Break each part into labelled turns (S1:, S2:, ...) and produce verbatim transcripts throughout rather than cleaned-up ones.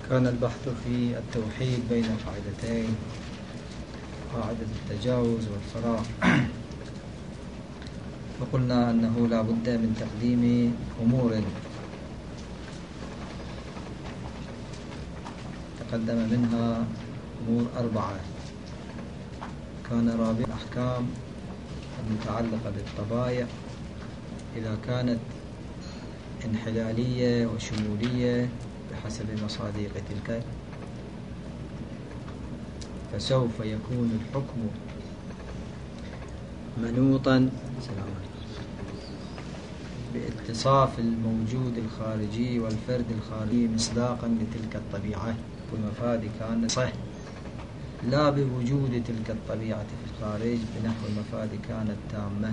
S1: كان البحث في التوحيد بين قاعدتين، قاعدة التجاوز والفراغ، وقلنا أنه لا بد من تقديم أمور تقدم منها أمور أربعة. كان رابع الأحكام المتعلقة بالطبائع إذا كانت انحلالية وشمولية بحسب مصادق تلك، فسوف يكون الحكم منوطا باتصاف الموجود الخارجي والفرد الخارجي مصداقا لتلك الطبيعة والمفاد كان صح، لا بوجود تلك الطبيعة في الخارج بنحو المفاد كانت تامة،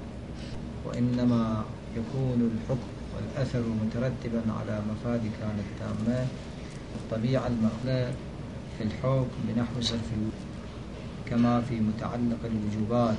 S1: وإنما يكون الحكم والأثر مترتبا على مفاد كانت تامة. الطبيعة المأخوذة في الحكم بنحو صرف الوجود كما في متعلق الوجوبات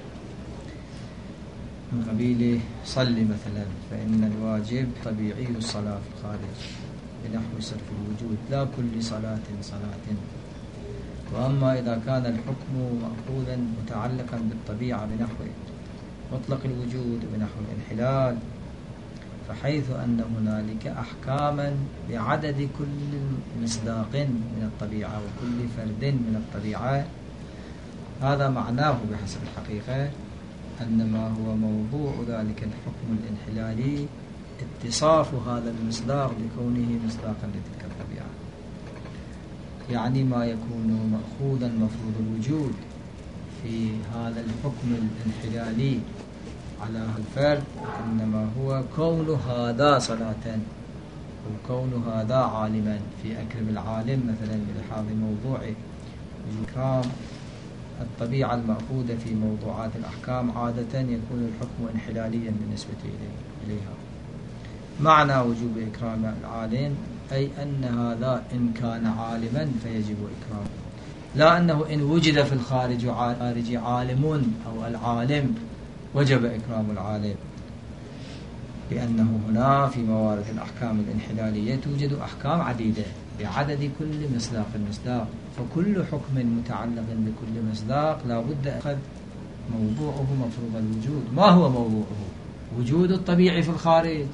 S1: من قبيل صل مثلا، فإن الواجب طبيعي الصلاة في الخارج بنحو صرف الوجود لا كل صلاة صلاة. وأما إذا كان الحكم مأخوذا متعلقا بالطبيعة بنحو مطلق الوجود بنحو الانحلال، فحيث أن هنالك أحكاما بعدد كل مصداق من الطبيعة وكل فرد من الطبيعة، هذا معناه بحسب الحقيقة أنما هو موضوع ذلك الحكم الانحلالي اتصاف هذا المصداق بكونه مصداقا لتلك الطبيعة، يعني ما يكون مأخوذا مفروض الوجود في هذا الحكم الانحلالي على الفرد إنما هو كون هذا صلاة وكون هذا عالما. في أكرم العالم مثلا بلحاظ موضوع إكرام الطبيعة المأخوذة في موضوعات الأحكام عادة يكون الحكم انحلاليا بالنسبة إليها. معنى وجوب إكرام العالم أي أن هذا إن كان عالما فيجب إكرامه، لا أنه إن وجد في الخارج عالم أو العالم وجب إكرام العالم، لأنه هنا في موارد الأحكام الانحلالية توجد أحكام عديدة بعدد كل مصداق المصداق، فكل حكم متعلق بكل مصداق لا بد أخذ موضوعه مفروض الوجود. ما هو موضوعه؟ وجود الطبيعي في الخارج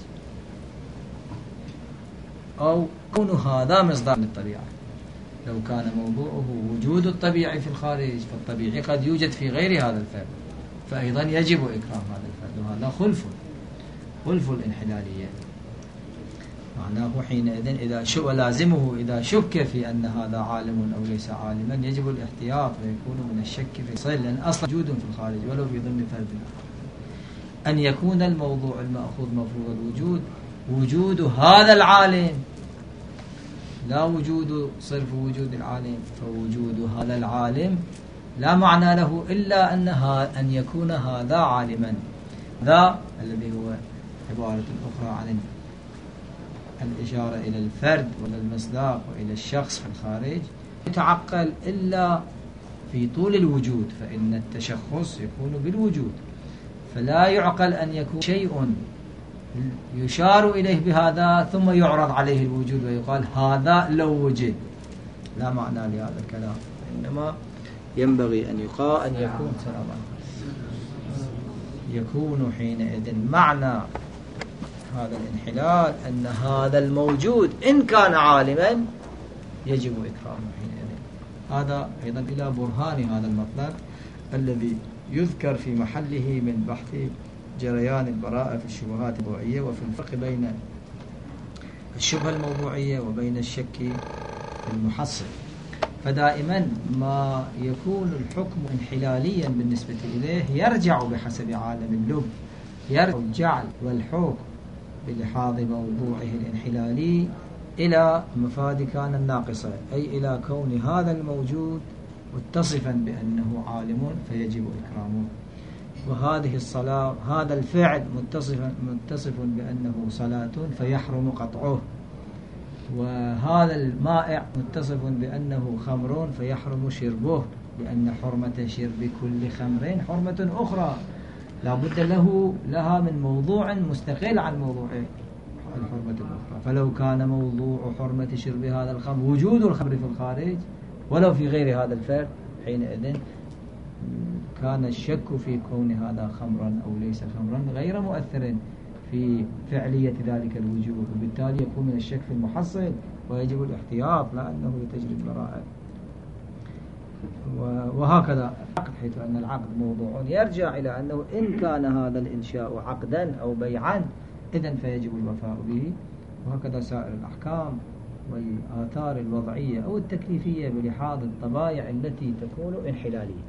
S1: أو كون هذا مصداق للطبيعة. لو كان موضوعه وجود الطبيعي في الخارج فالطبيعي قد يوجد في غير هذا الفرد، فأيضا يجب إكرام هذا الفرد، وهذا خلف خلف الانحلالية. معناه حينئذ إذا شو لازمه إذا شك في أن هذا عالم أو ليس عالما يجب الاحتياط ويكون من الشك في صل، لأن أصلا وجود في الخارج ولو في ضمن فرد أن يكون الموضوع المأخوذ مفروض الوجود وجود هذا العالم لا وجود صرف وجود العالم، فوجود هذا العالم لا معنى له إلا أنها أن يكون هذا عالما. ذا الذي هو عبارة أخرى عن الإشارة إلى الفرد وإلى المصداق وإلى الشخص في الخارج يتعقل إلا في طول الوجود، فإن التشخص يكون بالوجود، فلا يعقل أن يكون شيء يشار إليه بهذا ثم يعرض عليه الوجود ويقال هذا لو وجد. لا معنى لهذا الكلام، إنما ينبغي أن يقال أن يكون يكون حينئذ معنى هذا الانحلال أن هذا الموجود إن كان عالما يجب إكرامه حينئذ. هذا أيضا إلى برهان هذا المطلب الذي يذكر في محله من بحث جريان البراءة في الشبهات الموضوعية وفي الفرق بين الشبهة الموضوعية وبين الشك المحصل. فدائما ما يكون الحكم انحلاليا بالنسبة إليه يرجع بحسب عالم اللب، يرجع الجعل والحكم بلحاظ موضوعه الانحلالي إلى مفاد كان الناقصة، أي إلى كون هذا الموجود متصفا بأنه عالم فيجب إكرامه، وهذه الصلاة هذا الفعل متصفا متصف بأنه صلاة فيحرم قطعه، وهذا المائع متصف بأنه خمر فيحرم شربه، لأن حرمة شرب كل خمر حرمة أخرى لا بد له لها من موضوع مستقل عن موضوع الحرمة الأخرى. فلو كان موضوع حرمة شرب هذا الخمر وجود الخمر في الخارج ولو في غير هذا الفعل، حينئذ كان الشك في كون هذا خمرا أو ليس خمرا غير مؤثر في فعلية ذلك الوجوب، وبالتالي يكون من الشك في المحصل ويجب الاحتياط لا أنه يتجري البراءة. وهكذا العقد، حيث أن العقد موضوع يرجع إلى أنه إن كان هذا الإنشاء عقدا أو بيعا إذن فيجب الوفاء به. وهكذا سائر الأحكام والآثار الوضعية أو التكليفية بلحاظ الطبائع التي تكون انحلالية.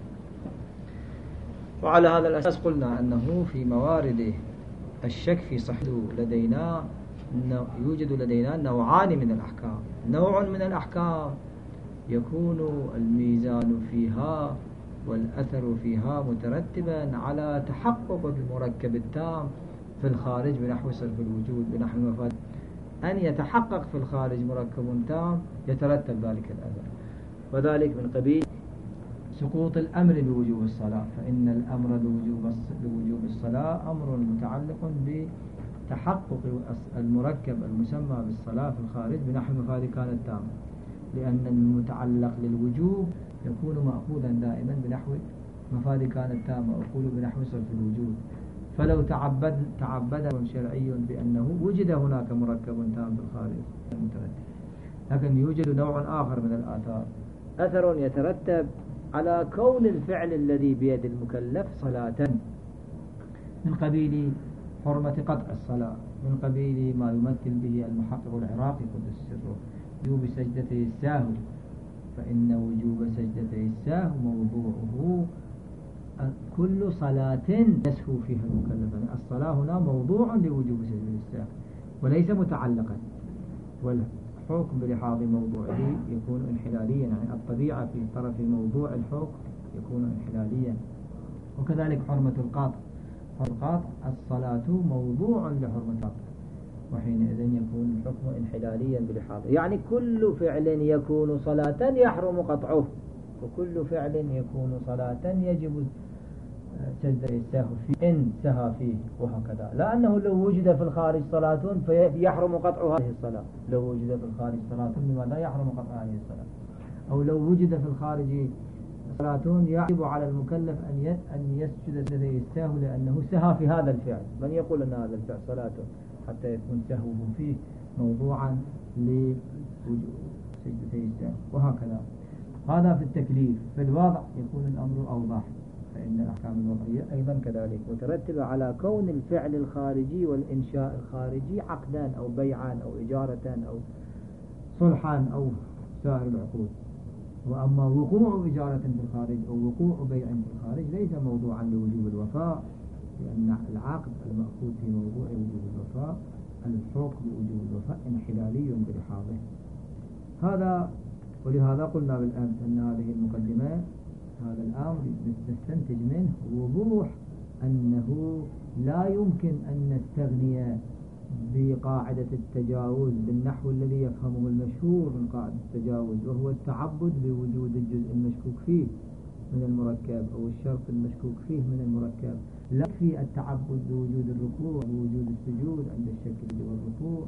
S1: وعلى هذا الأساس قلنا أنه في موارد الشك في صحته لدينا يوجد لدينا نوعان من الأحكام. نوع من الأحكام يكون الميزان فيها والأثر فيها مترتبا على تحقق المركب التام في الخارج بنحو صرف الوجود بنحو مفاد أن يتحقق في الخارج مركب تام يترتب ذلك الأثر، وذلك من قبيل سقوط الأمر بوجوب الصلاة، فإن الأمر بوجوب الصلاة أمر متعلق بتحقق المركب المسمى بالصلاة في الخارج بنحو مفاد كانت تام، لأن المتعلق للوجوب يكون مأخوذا دائما بنحو مفاد كانت تامة، أقول بنحو صرف الوجود. فلو تعبد تعبد شرعي بأنه وجد هناك مركب تام في الخارج المترتب، لكن يوجد نوع آخر من الآثار، أثر يترتب على كون الفعل الذي بيد المكلف صلاة، من قبيل حرمة قطع الصلاة، من قبيل ما يمثل به المحقق العراقي قدس سره وجوب سجدتي السهو، فإن وجوب سجدتي السهو موضوعه كل صلاة يسهو فيها المكلف. الصلاة هنا موضوع لوجوب سجدتي السهو وليس متعلقا، والحكم بلحاظ موضوعه يكون انحلاليا، يعني الطبيعة في طرف موضوع الحكم يكون انحلاليا. وكذلك حرمة القاطع، القاطع الصلاة موضوع لحرمة القاطع، وحينئذ يكون الحكم انحلاليا بلحاظه، يعني كل فعل يكون صلاة يحرم قطعه، وكل فعل يكون صلاة يجب سجد السهو فيه إن سهى فيه، وهكذا. لأنه لو وجد في الخارج صلاة فيحرم قطع هذه الصلاة، لو وجد في الخارج صلاة لماذا يحرم قطع هذه الصلاة؟ أو لو وجد في الخارج صلاة يجب على المكلف أن أن يسجد سجدتي السهو لأنه سهى في هذا الفعل، من يقول أن هذا الفعل صلاته حتى يكون سهوه فيه موضوعا لوجود سجدتي السهو، وهكذا. هذا في التكليف. في الوضع يكون الأمر أوضح، فإن الأحكام الوضعية أيضا كذلك مترتبة على كون الفعل الخارجي والإنشاء الخارجي عقدان أو بيعان أو إجارة أو صلحان أو سائر العقود. وأما وقوع إجارة في الخارج أو وقوع بيع في الخارج ليس موضوعا لوجوب الوفاء، لأن العقد المأخوذ في موضوع وجوب الوفاء الحكم بوجوب الوفاء انحلالي بلحاظه. هذا ولهذا قلنا بالأمس أن هذه المقدمة هذا الأمر نستنتج منه وضوح أنه لا يمكن أن نستغني بقاعدة التجاوز بالنحو الذي يفهمه المشهور من قاعدة التجاوز، وهو التعبد بوجود الجزء المشكوك فيه من المركب أو الشرط المشكوك فيه من المركب. لا يكفي التعبد بوجود الركوع ووجود السجود عند الشك والركوع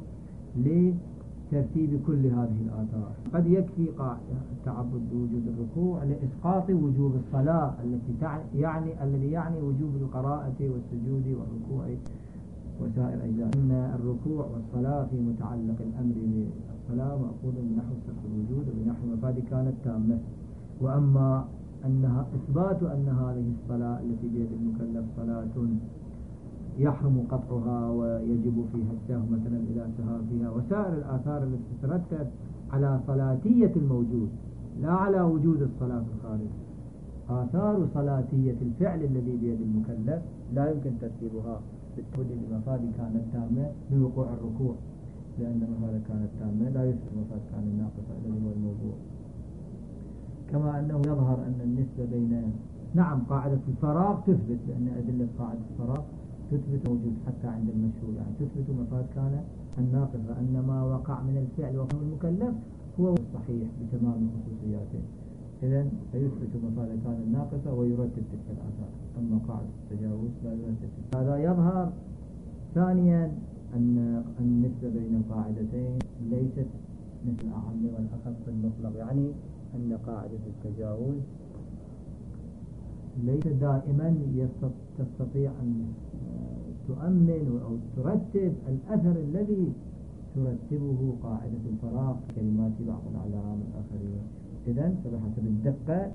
S1: لترتيب كل هذه الآثار. قد يكفي التعبد بوجود الركوع لإسقاط وجوب الصلاة التي يعني الذي يعني وجوب القراءة والسجود والركوع وسائر أجزاء. أن الركوع والصلاة في متعلق الأمر بالصلاة مأخوذ بنحو صرف الوجود وبنحو مفاد كانت تامة. وأما أنها إثبات أن هذه الصلاة التي بيد المكلف صلاة يحرم قطعها ويجب فيها السهو مثلا إذا سهى فيها، وسائر الآثار التي تترتب على صلاتية الموجود لا على وجود الصلاة في الخارج. آثار صلاتية الفعل الذي بيد المكلف لا يمكن ترتيبها بالتوجد بمفاد كانت تامة بوقوع الركوع، لأن مفاد كانت تامة لا يثبت مفاد كانت ناقصة الذي هو الموضوع. كما أنه يظهر أن النسبة بين نعم قاعدة الفراغ تثبت، لأن أدلة قاعدة الفراغ تثبت موجود حتى عند المشهور، يعني تثبت مفاد كان الناقصة، أن ما وقع من الفعل وفهم المكلف هو الصحيح بتمام خصوصياته، إذن فيثبت مفاد كان الناقصة ويرتب تلك الآثار. أما قاعدة التجاوز لا يرتب. هذا يظهر. ثانيا أن النسبة بين القاعدتين ليست مثل الأعم والأخف المطلق، يعني أن قاعدة التجاوز ليس دائما تستطيع أن تؤمن أو ترتب الأثر الذي ترتبه قاعدة الفراغ كلمات بعض الأعلام الآخرين. إذن فبحسب الدقة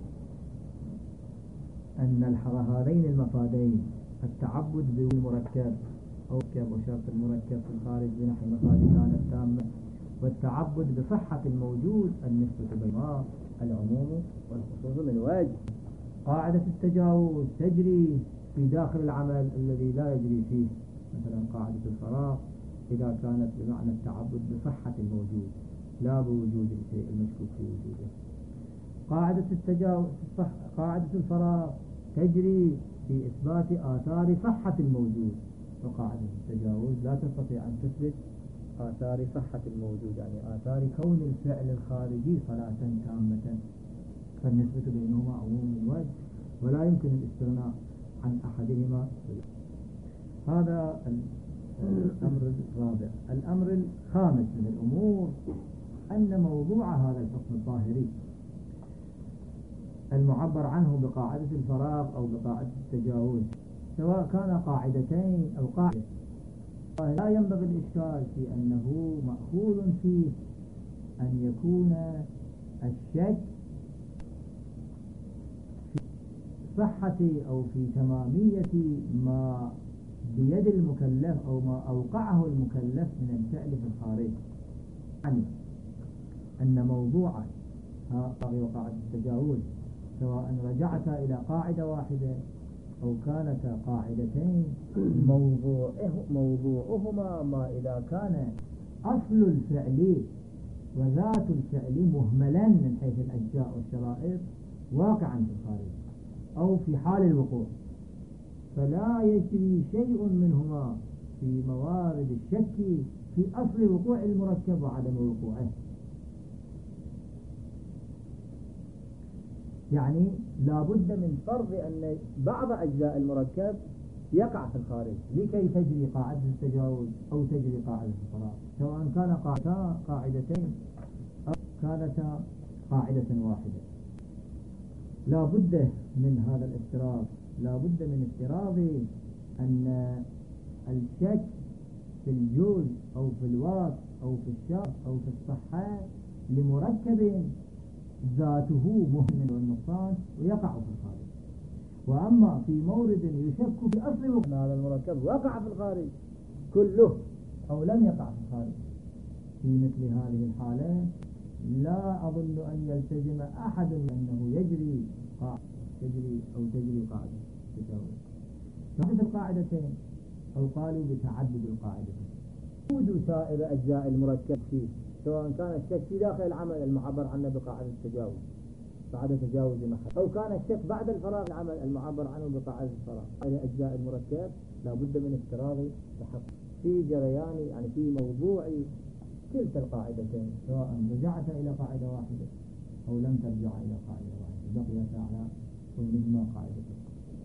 S1: أن هذين المفادين التعبد بالمركب أو شرط المركب في الخارج بنحو مفاد كانت تامة، والتعبد بصحة الموجود النسبة بينهما العموم والخصوص من وجه. قاعدة التجاوز تجري في داخل العمل الذي لا يجري فيه، مثلا قاعدة الفراغ إذا كانت بمعنى التعبد بصحة الموجود لا بوجود الشيء المشكوك في وجوده. قاعدة التجاوز قاعدة الفراغ تجري في إثبات آثار صحة الموجود، وقاعدة التجاوز لا تستطيع أن تثبت آثار صحة الموجود، يعني آثار كون الفعل الخارجي صلاة تامة، فالنسبة بينهما عموم الوجه ولا يمكن الاستغناء عن أحدهما. هذا الأمر الرابع. الأمر الخامس من الأمور أن موضوع هذا الحكم الظاهري المعبر عنه بقاعدة الفراغ أو بقاعدة التجاوز سواء كان قاعدتين أو قاعدة، لا ينبغي الإشكال في أنه مأخوذ فيه أن يكون الشك في صحة أو في تمامية ما بيد المكلف أو ما أوقعه المكلف من الفعل في الخارج، يعني أن موضوع وقاعدة التجاوز سواء رجعت إلى قاعدة واحدة أو كانتا قاعدتين موضوعه موضوعهما ما إذا كان أصل الفعل وذات الفعل مهملا من حيث الأجزاء والشرائط واقعا في الخارج أو في حال الوقوع، فلا يجري شيء منهما في موارد الشك في أصل وقوع المركب وعدم وقوعه. يعني لا بد من فرض أن بعض أجزاء المركب يقع في الخارج لكي تجري قاعدة التجاوز أو تجري قاعدة الفراغ، سواء كان قاعدتا قاعدتين أو كانتا قاعدة واحدة. لا بد من هذا الافتراض، لا بد من افتراض أن الشك في الجوز أو في الواقع أو في الشرط أو في الصحة لمركب ذاته مهم والنقصان ويقع في الخارج. وأما في مورد يشك في أصل وقوع هذا المركب وقع في الخارج كله أو لم يقع في الخارج، في مثل هذه الحالة لا أظن أن يلتزم أحد أنه يجري قاعدة تجري أو تجري قاعدة تجاوز تعدد القاعدتين أو قالوا بتعدد القاعدتين. وجود سائر أجزاء المركب فيه سواء كان الشك في داخل العمل المعبر عنه بقاعدة التجاوز بعد تجاوز محل، أو كان الشك بعد الفراغ العمل المعبر عنه بقاعدة الفراغ. هذه أجزاء المركب لا بد من افتراض بحق في جريان، يعني في موضوع كلتا القاعدتين، سواء رجعت إلى قاعدة واحدة أو لم ترجع إلى قاعدة واحدة بقيت على كونهما قاعدتين.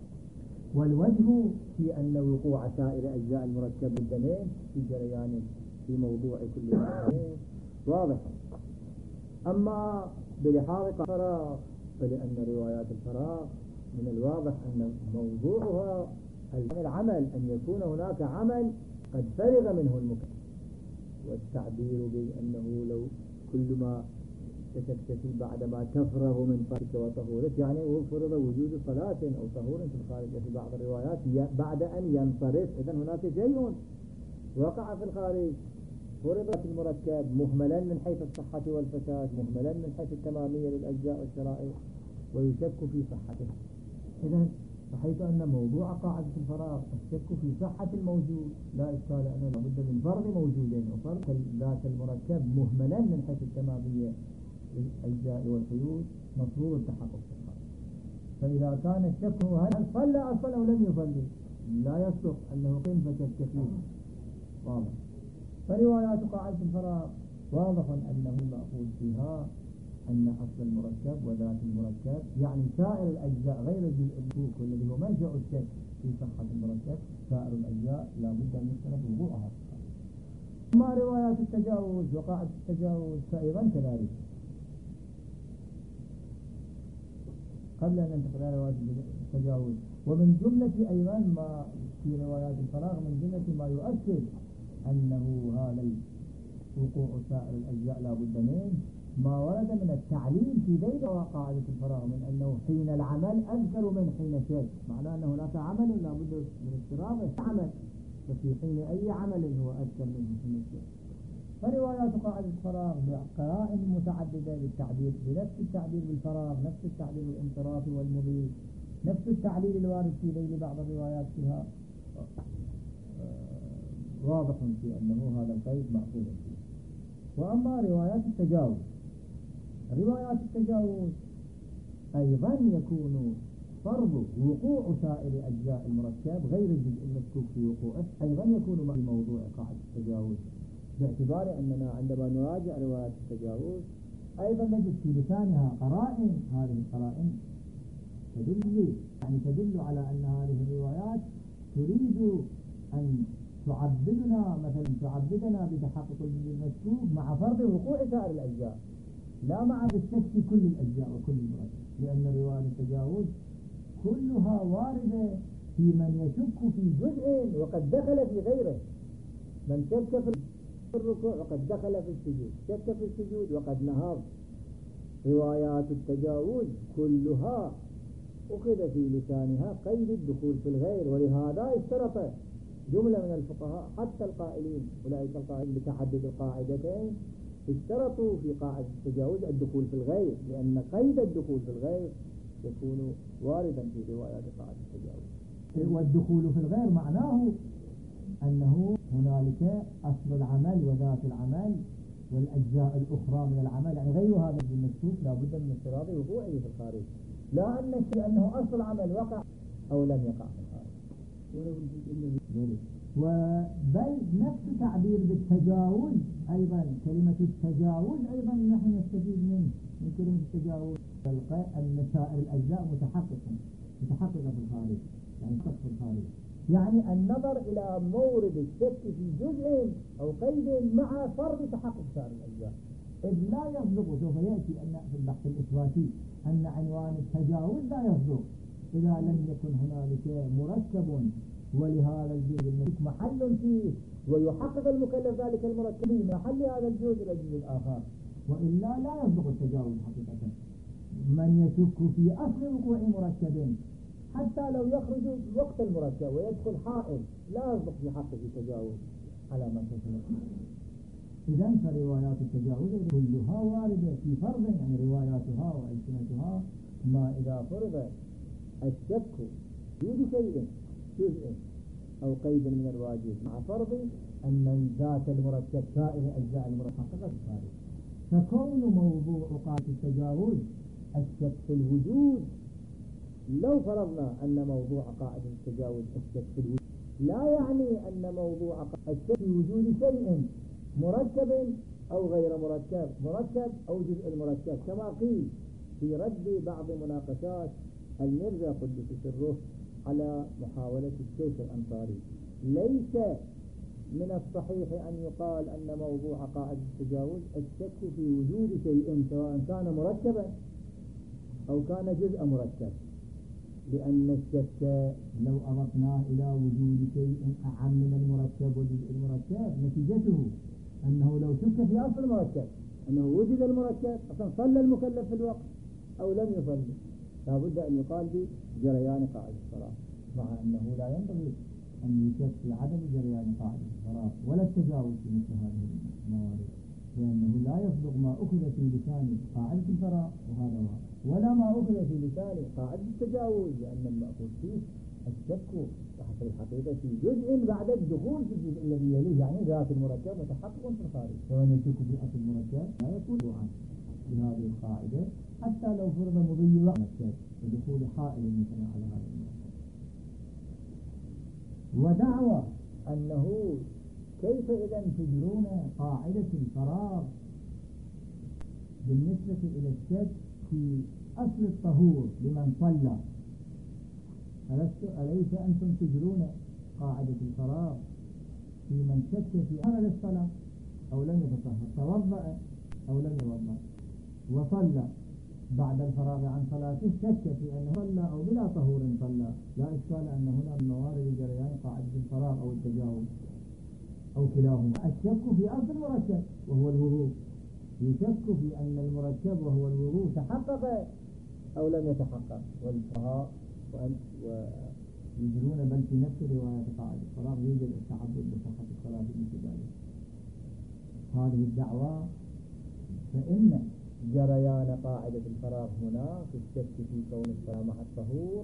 S1: والوجه في أن وقوع سائر أجزاء المركب بالدمين في جريان في موضوع كل قاعدتين واضح. أما بلحاظ الفراغ فلأن روايات الفراغ من الواضح أن موضوعها العمل، أن يكون هناك عمل قد فرغ منه المكلف، والتعبير بأنه لو كل ما تكتفي بعدما تفرغ من طهرك وطهورك، يعني فرض وجود صلاة أو طهور في الخارج في بعض الروايات بعد أن ينصرف، إذن هناك شيء وقع في الخارج. فرضت المركب مهملا من حيث الصحة والفساد، مهملا من حيث التمامية للأجزاء والشرائط، ويشك في صحته. إذن بحيث أن موضوع قاعدة الفراغ الشك في صحة الموجود لا إشكال أنه لابد من فرض موجودين، وفرض ذات المركب مهملا من حيث التمامية للأجزاء والقيود مطلوب التحقق في الخارج. فإذا كان الشك هو هل صلى أصلا أو لم يصلي لا يصدق أنه قيم فشك فيه واضح. فروايات قاعدة الفراغ واضح أنه المأخوذ فيها أن أصل المركب وذات المركب، يعني سائر الأجزاء غير الجزء المشكوك والذي هو منشأ الشك في صحة المركب، سائر الأجزاء لا بد أن يختلف وقوعها.
S2: ما روايات التجاوز وقاعدة التجاوز فأيضا كذلك. قبل أن ننتقل إلى روايات التجاوز، ومن جملة أيضا ما في روايات الفراغ من جملة ما يؤكد أنه هذا وقوع سائر الأجزاء لا بد منه ما ورد من التعليل في ذيل قاعدة الفراغ من أنه حين العمل أذكر من حين شيء، معناه أن هناك عمل لا بد من اضطرابه عمل، ففي حين أي عمل هو أذكر منه حين شيء. فروايات قاعدة الفراغ بقرائن متعددة للتعبير بنفس التعبير بالفراغ، نفس التعبير بالانصراف والمضي، نفس التعليل الوارد في ذيل بعض الروايات فيها واضح في أنه هذا القيد مأخوذ فيه. وأما روايات التجاوز، روايات التجاوز أيضا يكون فرض وقوع سائر أجزاء المركب غير الجزء المشكوك في وقوعه أيضا يكون في موضوع قاعدة التجاوز، باعتبار أننا عندما نراجع روايات التجاوز أيضا نجد في لسانها قرائن، هذه القرائن تدل يعني تدل على أن هذه الروايات تريد أن تعبدنا مثلا تعبدنا بتحقق الجزء المشكوك مع فرض وقوع سائر الأجزاء، لا مع الشك في كل الأجزاء وكل المركب، لأن رواية التجاوز كلها واردة في من يشك في جزء وقد دخل في غيره، من شك في الركوع وقد دخل في السجود، شك في السجود وقد نهض. روايات التجاوز كلها أخذ في لسانها قيد الدخول في الغير، ولهذا اشترط جملة من الفقهاء حتى القائلين أولئك القائلين بتعدد القاعدتين اشترطوا في قاعدة التجاوز الدخول في الغير، لأن قيد الدخول في الغير يكون واردا في روايات قاعدة التجاوز. والدخول في الغير معناه أنه هنالك أصل العمل وذات العمل والأجزاء الأخرى من العمل، يعني غير هذا المشكوك لا بد من افتراض وقوعه في الخارج، لا أن الشيء أنه أصل العمل وقع أو لم يقع في الخارج. وبل نفس تعبير بالتجاوز أيضا، كلمة التجاوز أيضا نحن نستفيد منه من كلمة التجاوز أن سائر الأجزاء متحققة متحققة في الخارج، يعني في الخارج، يعني النظر إلى مورد الشك في جزء أو قيد مع فرض تحقق سائر الأجزاء، إذ لا يصدق. سوف يأتي أن في البحث الإثباتي أن عنوان التجاوز لا يصدق إذا لم يكن هنالك مركب ولهذا الجزء المشكوك محل فيه ويحقق المكلف ذلك المركب في محل هذا الجزء إلى الجزء الآخر، وإلا لا يصدق التجاوز حقيقة. من يشك في أصل وقوع مركب حتى لو يخرج وقت المركب ويدخل حائل لا يصدق في حقه تجاوز على ما تفهم. إذن فروايات التجاوز كلها واردة في فرض، يعني رواياتها وألسنتها ما إذا فرض الشك في شيء جزء أو قيد من الواجب مع فرض أن ذات المركب سائر أجزاء المركبة الخارج. فكون موضوع قاعدة التجاوز الشك في الوجود، لو فرضنا أن موضوع قاعدة التجاوز الشك في الوجود لا يعني أن موضوع الشك في وجود شيء مركب أو غير مركب، مركب أو جزء المركب، كما قيل في رد بعض مناقشات المرزا قدس سره على محاولة الشيخ الأنصاري. ليس من الصحيح أن يقال أن موضوع قاعدة التجاوز الشك في وجود شيء سواء كان مركبا أو كان جزء مركب، لأن الشك لو أضفناه إلى وجود شيء أعم من المركب وجزء المركب نتيجته أنه لو شك في أصل المركب أنه وجد المركب أصلا صلى المكلف في الوقت أو لم يصلي، لا بد أن يقال بجريان قاعدة الصلاة، مع أنه لا ينبغي أن يشك في عدم جريان قاعدة الصلاة ولا التجاوز في مثل هذه الموارد، لأنه لا يصدق ما أخذ في لسان قاعدة الفراغ وهذا واحد، ولا ما أخذ في لسان قاعدة التجاوز، لأن المأخوذ فيه الشك حسب الحقيقة في جزء بعد الدخول في الجزء الذي يليه، يعني ذات المركب متحقق في الخارج، ومن يشك في أصل المركب لا يكون عنه بهذه القاعدة حتى لو فرض مضي وقت ودخول حائل مثلا على هذا المركب. ودعوى أنه كيف إذا تجرون قاعدة الفراغ بالنسبة إلى الشك في أصل الطهور لمن صلى، أليس أنتم تجرون قاعدة الفراغ في من شك في أمر الصلاة؟ أو لم يتطهر، توضأ أو لم يوضأ، وصلى بعد الفراغ عن صلاته شك في أنه صلى أو بلا طهور صلى، لا إشكال أن هنا من موارد جريان قاعدة الفراغ أو التجاوز أو كلاهما. الشك في أصل المركب وهو الوضوء، يشك في أن المركب وهو الوضوء تحقق أو لم يتحقق، والفقهاء ويجرون بل في نفس رواية قاعدة الفراغ يوجد التعبد بصحة الصلاة مثل ذلك. هذه الدعوة فإن جريان قاعدة الفراغ هنا في الشك في كون الصلاة مع الطهور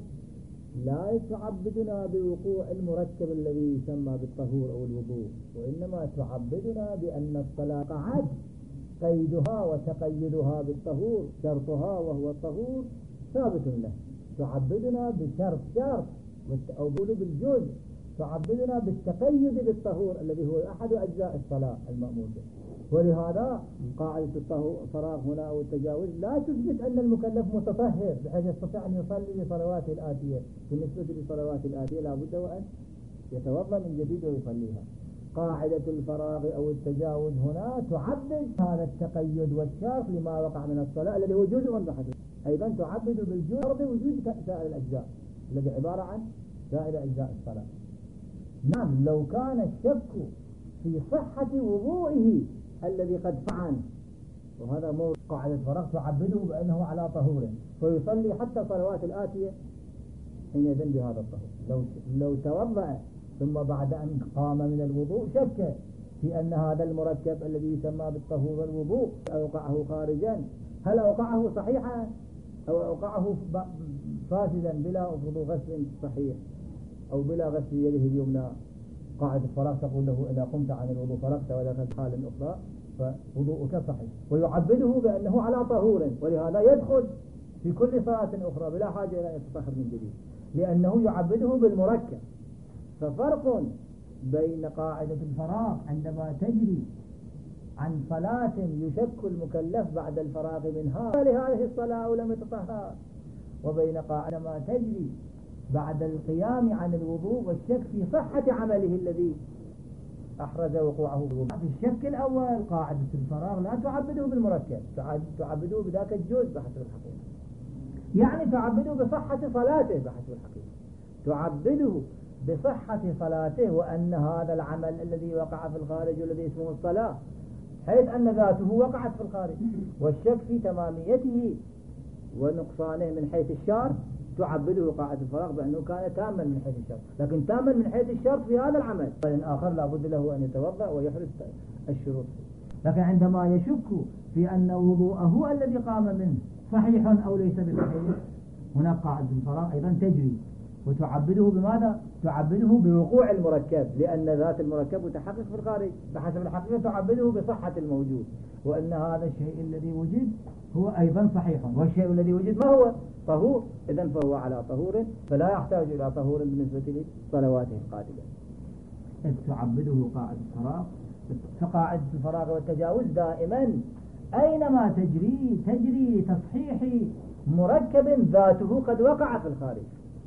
S2: لا تعبدنا بوقوع المركب الذي يسمى بالطهور أو الوضوء، وإنما تعبدنا بأن الصلاة قعد قيدها وتقيدها بالطهور، شرطها وهو الطهور ثابت له. تعبدنا بشرط شرط أو بقول بالجزء، تعبدنا بالتقيد بالطهور الذي هو أحد أجزاء الصلاة المأمور به. ولهذا قاعدة الفراغ هنا أو التجاوز لا تثبت أن المكلف متطهر بحيث يستطيع أن يصلي لصلواته الآتية. بالنسبة للصلوات الآتية لا بد وأن يتوضأ من جديد ويصليها. قاعدة الفراغ أو التجاوز هنا تعبد هذا التقيد والشرط لما وقع من الصلاة الذي هو جزء بحسب، أيضا تعبد بالجزء وجود سائر الأجزاء الذي عبارة عن سائر أجزاء الصلاة. نعم، لو كان الشك في صحة وضوئه الذي قد فعل، وهذا مو قاعدة الفراغ تعبده بأنه على طهور فيصلي حتى صلوات الآتية حينئذ بهذا الطهور. لو لو توضأ ثم بعد أن قام من الوضوء شك في أن هذا المركب الذي يسمى بالطهور والوضوء أوقعه خارجا، هل أوقعه صحيحا أو أوقعه فاسدا بلا غسل صحيح أو بلا غسل يده اليمنى؟ قاعدة الفراغ تقول له إذا قمت عن الوضوء فرغت ودخلت حال أخرى فوضوءك صحيح، ويعبده بأنه على طهور، ولهذا يدخل في كل صلاة أخرى بلا حاجة إلى يتطهر من جديد لأنه يعبده بالمركب. ففرق بين قاعدة الفراغ عندما تجري عن صلاة يشك المكلف بعد الفراغ منها لهذه الصلاة ولم يتطهر، وبين قاعدة ما تجري بعد القيام عن الوضوء والشك في صحة عمله الذي أحرز وقوعه في الوضوء. في الشك الأول قاعدة الفراغ لا تعبده بالمركب، تعبده بذاك الجزء بحسب الحقيقة، يعني تعبده بصحة صلاته بحسب الحقيقة، تعبده بصحة صلاته وأن هذا العمل الذي وقع في الخارج والذي اسمه الصلاة حيث أن ذاته وقعت في الخارج، والشك في تماميته ونقصانه من حيث الشرط تعبده قاعدة الفراغ بأنه كان تاما من حيث الشرط، لكن تاما من حيث الشرط في هذا العمل، فالآخر لا بد له أن يتوضأ ويحرز الشروط. لكن عندما يشك في أن وضوءه الذي قام منه صحيح أو ليس بصحيح، هنا قاعدة الفراغ أيضا تجري وتعبده بماذا؟ تعبده بوقوع المركب، لأن ذات المركب متحقق في الخارج بحسب الحقيقة، تعبده بصحة الموجود وأن هذا الشيء الذي وجد هو أيضا صحيح، والشيء الذي وجد ما هو؟ طهور، إذن فهو على طهور فلا يحتاج إلى طهور بالنسبة لصلواته القادمة. إذ تعبده قاعدة الفراغ. فقاعدة الفراغ والتجاوز دائما أينما تجري تجري تصحيح مركب ذاته قد وقع في الخارج،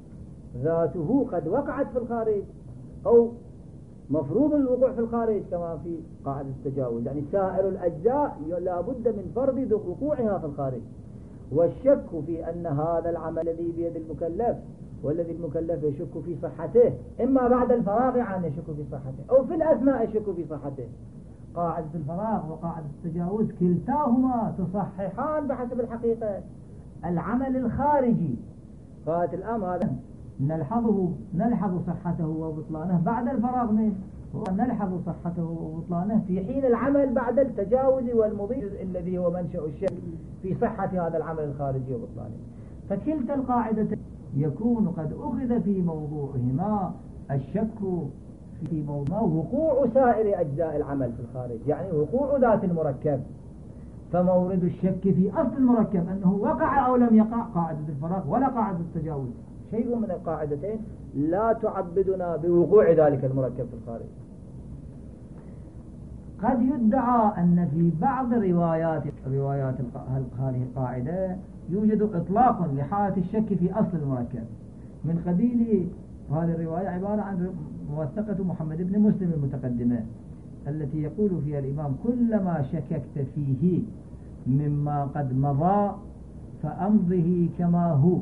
S2: ذاته قد وقعت في الخارج أو مفروض الوقوع في الخارج كما في قاعدة التجاوز، يعني سائر الأجزاء لا بد من فرض وقوعها في الخارج. والشك في أن هذا العمل الذي بيد المكلف والذي المكلف يشك في صحته إما بعد الفراغ عنه يشك في صحته أو في الأثناء يشك في صحته. قاعدة الفراغ وقاعدة التجاوز كلتاهما تصححان بحسب الحقيقة العمل الخارجي. قاعدة الآن هذا نلحظه نلحظ صحته وبطلانه بعد الفراغ منه، ونلحظ صحته وبطلانه في حين العمل بعد التجاوز والمضي الذي هو منشأ الشك في صحة هذا العمل الخارجي وبطلانه. فكلتا القاعدتين يكون قد أخذ في موضوعهما الشك في موضوع وقوع سائر أجزاء العمل في الخارج، يعني وقوع ذات المركب. فمورد الشك في أصل المركب أنه وقع أو لم يقع قاعدة الفراغ ولا قاعدة التجاوز، شيء من القاعدتين لا تعبدنا بوقوع ذلك المركب في الخارج. قد يدعى أن في بعض روايات روايات هذه القاعدة يوجد إطلاق لحالة الشك في أصل المركب من قبيل هذه الرواية عبارة عن موثقة محمد بن مسلم المتقدمة، التي يقول فيها الإمام كلما شككت فيه مما قد مضى فأمضه كما هو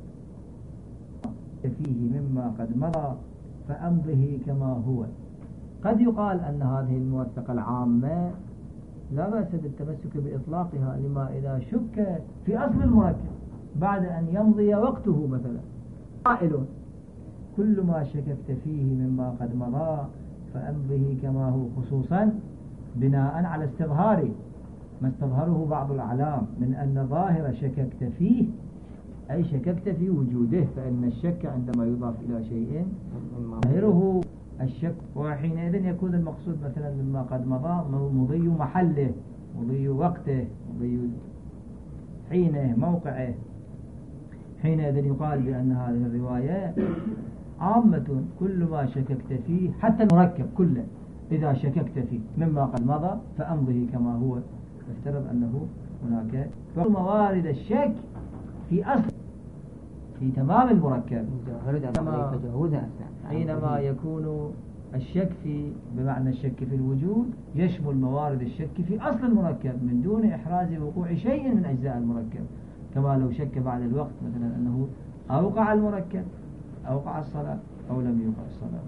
S2: فيه مما قد مضى فأمضه كما هو. قد يقال أن هذه الموثقة العامة لا بأس بالتمسك بإطلاقها لما إذا شك في أصل المركب بعد أن يمضي وقته مثلا. قائل كل ما شككت فيه مما قد مضى فأمضه كما هو، خصوصا بناء على استظهار ما استظهره بعض الأعلام من أن ظاهر شككت فيه أي شككت في وجوده، فإن الشك عندما يضاف إلى شيء ظاهره الشك، وحينئذ يكون المقصود مثلا مما قد مضى مضي محله، مضي وقته، مضي حينه، موقعه. حينئذ يقال بأن هذه الرواية عامة، كل ما شككت فيه حتى المركب كله إذا شككت فيه مما قد مضى فأمضه كما هو. افترض أنه هناك موارد الشك في أصل في تمام المركب، حينما يكون الشك في بمعنى الشك في الوجود يشمل موارد الشك في أصل المركب من دون إحراز وقوع شيء من أجزاء المركب، كما لو شك بعد الوقت مثلا أنه أوقع المركب، أوقع الصلاة أو لم يوقع الصلاة.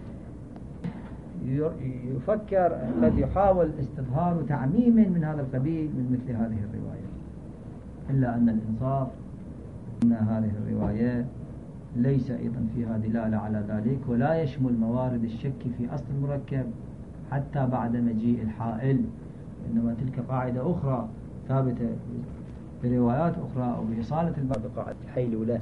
S2: يفكر قد يحاول استظهار تعميم من هذا القبيل من مثل هذه الرواية، إلا أن الإنصاف أن هذه الرواية ليس أيضا فيها دلالة على ذلك، ولا يشمل موارد الشك في أصل المركب حتى بعد مجيء الحائل، إنما تلك قاعدة أخرى ثابتة بروايات أخرى أو بإصالة الباب قاعدة الحيلولة.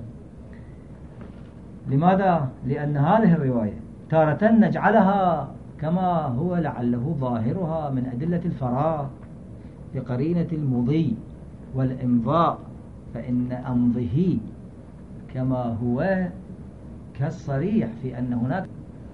S2: لماذا؟ لأن هذه الرواية تارة نجعلها كما هو لعله ظاهرها من أدلة الفراغ بقرينة المضي والإمضاء، فإن أمضه كما هو كالصريح في أن هناك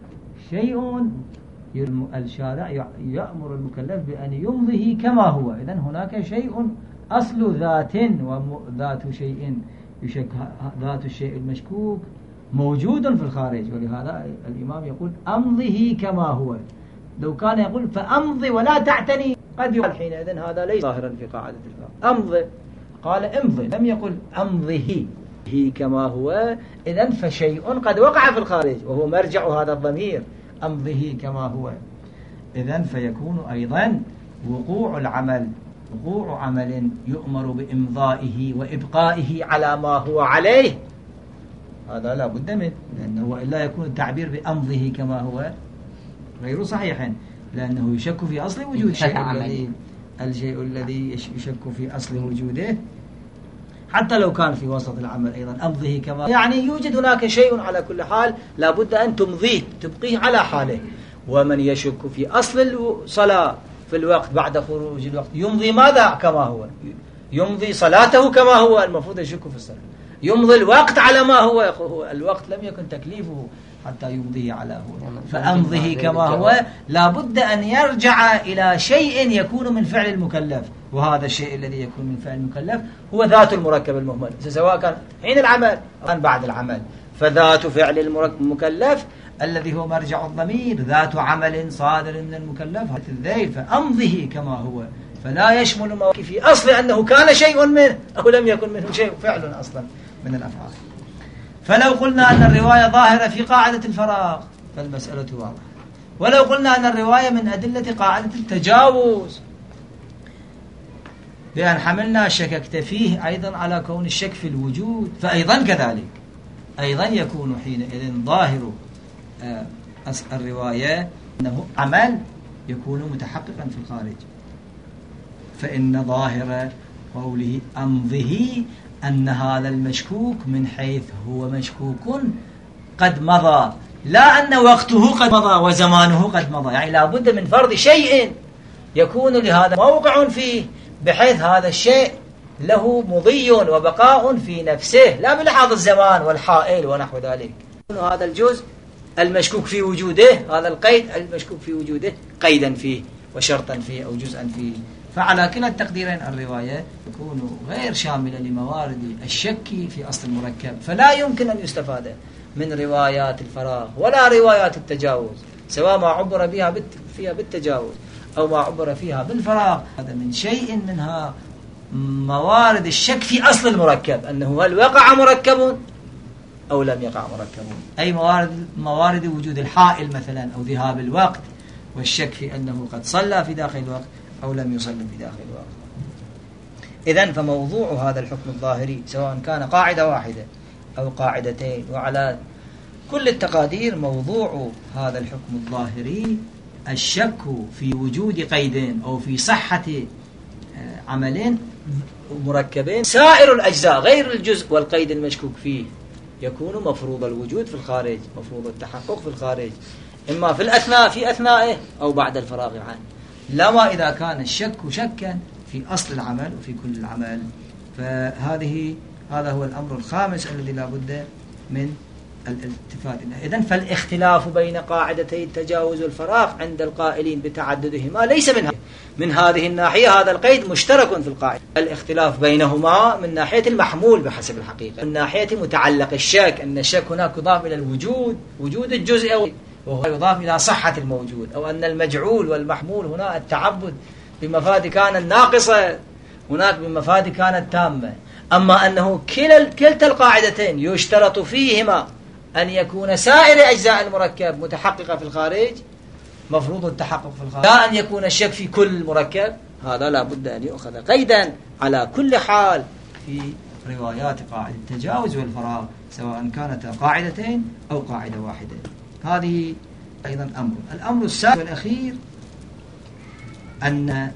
S2: شيء الشارع يأمر المكلف بأن يمضه كما هو. إذن هناك شيء أصل ذات وذات شيء يشك، ذات الشيء المشكوك موجود في الخارج، ولهذا الإمام يقول أمضه كما هو. لو كان يقول فأمضي ولا تعتني قد يقال حينئذ هذا ليس ظاهرا في قاعدة الفقه. أمضي قال امضي، لم يقل أمضه هي كما هو. إذن فشيء قد وقع في الخارج وهو مرجع هذا الضمير أمضه كما هو. إذن فيكون أيضا وقوع العمل وقوع عمل يؤمر بإمضائه وإبقائه على ما هو عليه، هذا لا بد منه، لأنه إلا يكون التعبير بأمضه كما هو غير صحيح، لأنه يشك في أصل وجود الشيء الذي الشيء الذي يشك في أصل وجوده، حتى لو كان في وسط العمل أيضا أمضه كما، يعني يوجد هناك شيء على كل حال لا بد أن تمضيه تبقيه على حاله. ومن يشك في أصل الصلاة في الوقت بعد خروج الوقت يمضي ماذا كما هو؟ يمضي صلاته كما هو، المفروض يشك في الصلاة، يمضي الوقت على ما هو. الوقت لم يكن تكليفه حتى يمضيه على هو، فأمضه كما هو لا بد أن يرجع إلى شيء يكون من فعل المكلف، وهذا الشيء الذي يكون من فعل المكلف هو ذات المركب المهمل، سواء كان حين العمل أو بعد العمل. فذات فعل المكلف الذي هو مرجع الضمير ذات عمل صادر من المكلف الذيل، فأمضه كما هو، فلا يشمل موقف في أصل أنه كان شيء منه أو لم يكن منه شيء فعل أصلا من الأفعال. فلو قلنا أن الرواية ظاهرة في قاعدة الفراغ فالمسألة واضحة، ولو قلنا أن الرواية من أدلة قاعدة التجاوز بأن حملنا شككت فيه أيضا على كون الشك في الوجود، فأيضا كذلك أيضا يكون حينئذ ظاهر الرواية أنه عمل يكون متحققا في الخارج، فإن ظاهر قوله أمضه أن هذا المشكوك من حيث هو مشكوك قد مضى، لا أن وقته قد مضى وزمانه قد مضى، يعني لا بد من فرض شيء يكون لهذا موقع فيه بحيث هذا الشيء له مضي وبقاء في نفسه، لا بلحاظ الزمان والحائل ونحو ذلك. هذا الجزء المشكوك في وجوده، هذا القيد المشكوك في وجوده قيدا فيه وشرطا فيه أو جزءا فيه. فعلى كلا التقديرين الرواية تكون غير شاملة لموارد الشك في أصل المركب، فلا يمكن أن يستفاد من روايات الفراغ ولا روايات التجاوز
S1: سواء ما عبر بها فيها بالتجاوز أو ما عبر فيها بالفراغ. هذا من شيء منها موارد الشك في أصل المركب، أنه هل وقع مركب أو لم يقع مركب. أي موارد موارد وجود الحائل مثلا أو ذهاب الوقت، والشك في أنه قد صلى في داخل الوقت أو لم يصلي في داخل الوقت. إذن فموضوع هذا الحكم الظاهري سواء كان قاعدة واحدة أو قاعدتين، وعلى كل التقادير موضوع هذا الحكم الظاهري الشك في وجود قيدين أو في صحة عملين مركبين. سائر الأجزاء غير الجزء والقيد المشكوك فيه يكون مفروض الوجود في الخارج، مفروض التحقق في الخارج، إما في الأثناء في أثنائه أو بعد الفراغ عنه. لما إذا كان الشك شكا في أصل العمل وفي كل العمل. فهذه هذا هو الأمر الخامس الذي لا بد من الالتفات إليه. إذن فالاختلاف بين قاعدتي التجاوز والفراغ عند القائلين بتعددهما ليس من من هذه الناحية. هذا القيد مشترك في القاعدة. الاختلاف بينهما من ناحية المحمول بحسب الحقيقة، من ناحية متعلق الشك، أن الشك هناك يضاف إلى الوجود، وجود الجزء، وهو يضاف إلى صحة الموجود، أو أن المجعول والمحمول هنا التعبد بمفاد كان الناقصة، هناك بمفاد كانت تامة. أما أنه كلتا القاعدتين يشترط فيهما أن يكون سائر أجزاء المركب متحققة في الخارج، مفروض التحقق في الخارج، لا أن يكون الشك في كل المركب. هذا لا بد أن يؤخذ قيدا على كل حال في روايات قاعدة التجاوز والفراغ، سواء كانت قاعدتين أو قاعدة واحدة. هذه أيضا أمر. الأمر السادس والأخير أن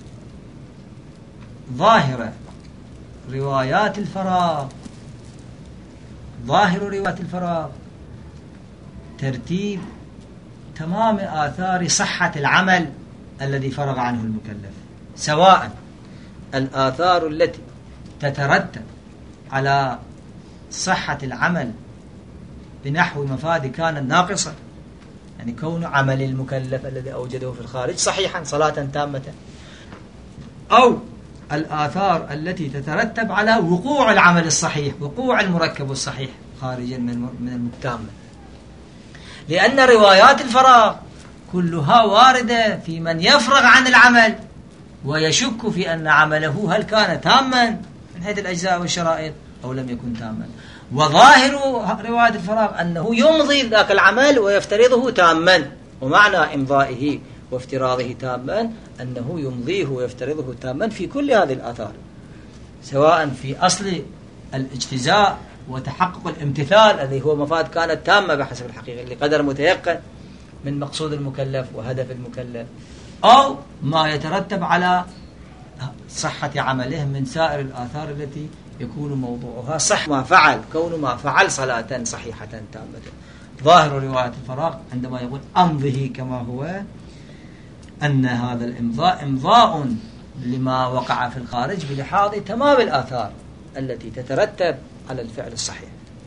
S1: ظاهر روايات الفراغ ظاهر روايات الفراغ ترتيب تمام آثار صحة العمل الذي فرغ عنه المكلف، سواء الآثار التي تترتب على صحة العمل بنحو مفاد كان ناقصة، يعني كون عمل المكلف الذي أوجده في الخارج صحيحا صلاة تامة، أو الآثار التي تترتب على وقوع العمل الصحيح، وقوع المركب الصحيح خارجا من المتامة. لأن روايات الفراغ كلها واردة في من يفرغ عن العمل ويشك في أن عمله هل كان تاما من حيث الأجزاء والشرائط أو لم يكن تاما. وظاهر رواية الفراغ أنه يمضي ذاك العمل ويفترضه تاما، ومعنى إمضائه وافتراضه تاما أنه يمضيه ويفترضه تاما في كل هذه الآثار، سواء في أصل الاجتزاء وتحقق الامتثال الذي هو مفاد كانت تامة بحسب الحقيقة لقدر متيقن من مقصود المكلف وهدف المكلف، أو ما يترتب على صحة عمله من سائر الآثار التي يكون موضوعها صح ما فعل، كون ما فعل صلاة صحيحة تامة. ظاهر رواية الفراغ عندما يقول أمضه كما هو أن هذا الإمضاء إمضاء لما وقع في الخارج بلحاظ تمام الآثار التي تترتب على الفعل الصحيح.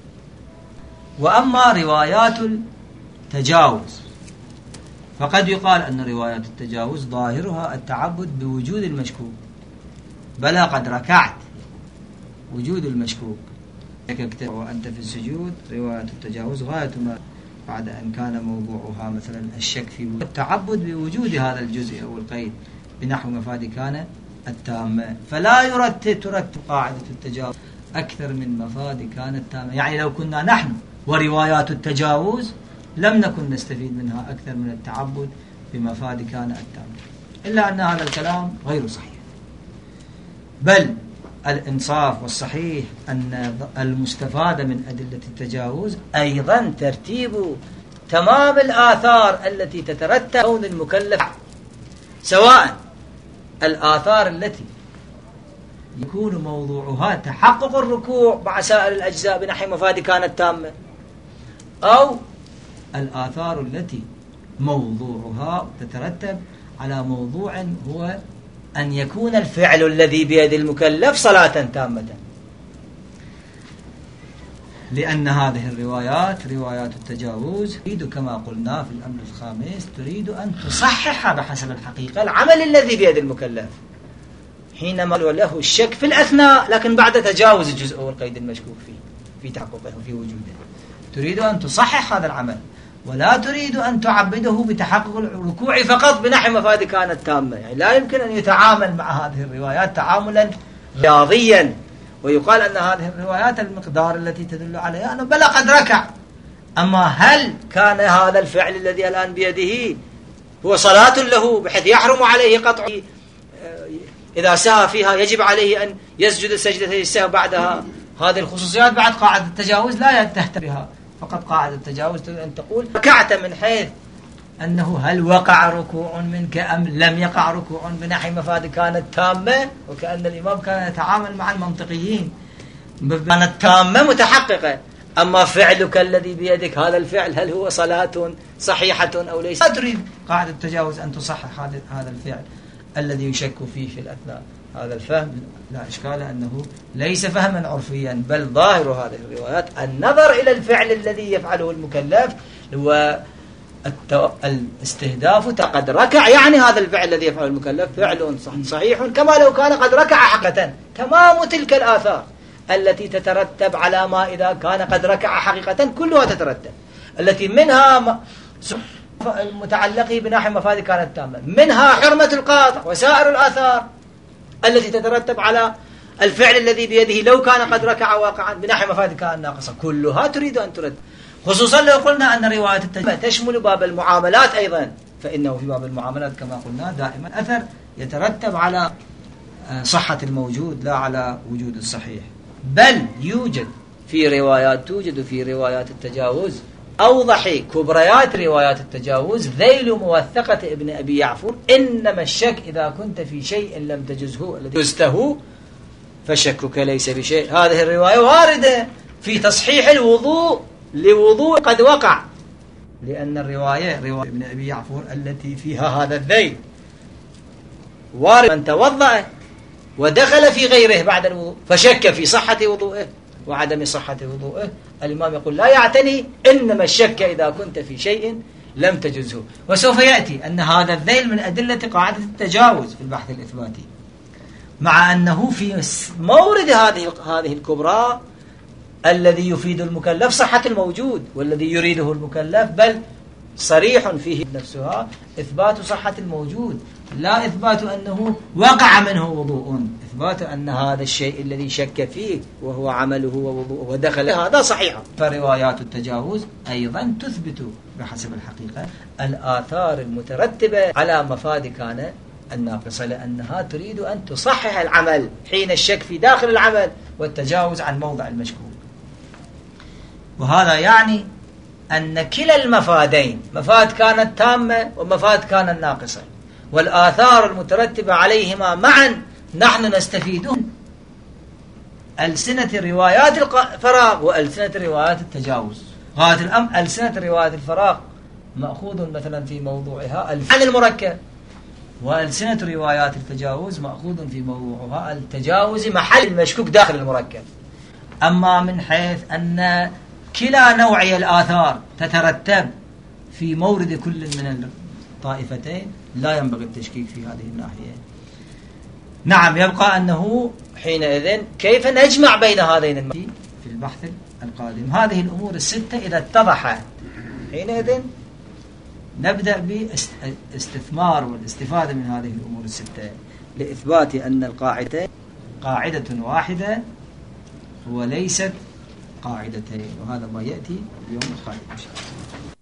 S1: وأما روايات التجاوز فقد يقال أن روايات التجاوز ظاهرها التعبد بوجود المشكوك، بلى قد ركعت وجود المشكوك وأنت في السجود. رواية التجاوز غاية ما بعد أن كان موضوعها مثلا الشك في التعبد بوجود هذا الجزء أو القيد بنحو مفاد كان التامة، فلا يرتب ترتب قاعدة التجاوز أكثر من مفاد كان التامة. يعني لو كنا نحن وروايات التجاوز لم نكن نستفيد منها أكثر من التعبد بمفاد كان التامة، إلا أن هذا الكلام غير صحيح، بل الإنصاف والصحيح أن المستفاد من أدلة التجاوز أيضا ترتيب تمام الآثار التي تترتب كون المكلف، سواء الآثار التي يكون موضوعها تحقق الركوع مع سائر الأجزاء بنحو مفاد كانت تامة، أو الآثار التي موضوعها تترتب على موضوع هو أن يكون الفعل الذي بيد المكلف صلاة تامة. لأن هذه الروايات روايات التجاوز تريد كما قلنا في الأمر الخامس تريد أن تصحح بحسب الحقيقة العمل الذي بيد المكلف حينما له الشك في الأثناء، لكن بعد تجاوز الجزء والقيد المشكوك فيه في تحققه في وجوده، تريد أن تصحح هذا العمل ولا تريد أن تعبده بتحقق الركوع فقط بنحو مفاد كانت تامة. يعني لا يمكن أن يتعامل مع هذه الروايات تعاملا رياضيا ويقال أن هذه الروايات المقدار التي تدل عليها أنه بلى قد ركع. أما هل كان هذا الفعل الذي الآن بيده هو صلاة له بحيث يحرم عليه قطع إذا سهى فيها يجب عليه أن يسجد سجدة السهو بعدها؟ هذه الخصوصيات بعد قاعدة التجاوز لا تهتم بها، فقط قاعدة التجاوز تريد أن تقول ركعت من حيث أنه هل وقع ركوع منك أم لم يقع ركوع بنحو مفاد كانت تامة، وكأن الإمام كان يتعامل مع المنطقيين كانت تامة متحققة. أما فعلك الذي بيدك هذا الفعل هل هو صلاة صحيحة أو ليس؟ لا تريد قاعدة التجاوز أن تصحح هذا الفعل الذي يشك فيه في الأثناء. هذا الفهم لا إشكال أنه ليس فهما عرفيا، بل ظاهر هذه الروايات النظر إلى الفعل الذي يفعله المكلف والاستهداف قد ركع، يعني هذا الفعل الذي يفعله المكلف فعل صحيح كما لو كان قد ركع حقيقة، تمام تلك الآثار التي تترتب على ما إذا كان قد ركع حقيقة كلها تترتب، التي منها المتعلقة بناحية مفاد كانت تامة، منها حرمة القاطع وسائر الآثار التي تترتب على الفعل الذي بيده لو كان قد ركع واقعا بناحية مفاد كان ناقصة، كلها تريد أن ترد. خصوصا لو قلنا أن رواية التجمع تشمل باب المعاملات أيضا، فإنه في باب المعاملات كما قلنا دائما أثر يترتب على صحة الموجود لا على وجود الصحيح. بل يوجد في روايات توجد في روايات التجاوز أوضح كبريات روايات التجاوز ذيل موثقة ابن أبي يعفور: إنما الشك إذا كنت في شيء لم تجزه الذي جزته فشكك ليس بشيء. هذه الرواية واردة في تصحيح الوضوء لوضوء قد وقع، لأن الرواية رواية ابن أبي يعفور التي فيها هذا الذيل وارد من توضأ ودخل في غيره بعد الوضوء فشك في صحة وضوءه وعدم صحة وضوءه. الإمام يقول لا يعتني، إنما الشك إذا كنت في شيء لم تجزه. وسوف يأتي أن هذا الذيل من أدلة قاعدة التجاوز في البحث الإثباتي، مع أنه في مورد هذه هذه الكبرى الذي يفيد المكلف صحة الموجود والذي يريده المكلف، بل صريح فيه نفسها إثبات صحة الموجود، لا إثبات أنه وقع منه وضوء، إثبات أن هذا الشيء الذي شك فيه وهو عمله ووضوءه ودخل هذا صحيح. فروايات التجاوز أيضا تثبت بحسب الحقيقة الآثار المترتبة على مفاد كان الناقصة، لأنها تريد أن تصحح العمل حين الشك في داخل العمل والتجاوز عن موضع المشكوك. وهذا يعني أن كلا المفادين، مفاد كانت تامة ومفاد كانت ناقصة، والآثار المترتبة عليهما معا نحن نستفيدون ألسنة روايات الفراغ وألسنة روايات التجاوز. غاية الأمر ألسنة روايات الفراغ مأخوذ مثلا في موضوعها عن المركب، وألسنة روايات التجاوز مأخوذ في موضوعها التجاوز محل المشكوك داخل المركب. أما من حيث أن كلا نوعي الآثار تترتب في مورد كل من الطائفتين لا ينبغي التشكيك في هذه الناحية. نعم، يبقى أنه حينئذ كيف نجمع بين هذين المفادين في البحث القادم. هذه الأمور الستة إذا اتضحت حينئذ نبدأ باستثمار والاستفادة من هذه الأمور الستة لإثبات أن القاعدة قاعدة واحدة وليست قاعدتين، وهذا ما يأتي اليوم القادم إن شاء الله.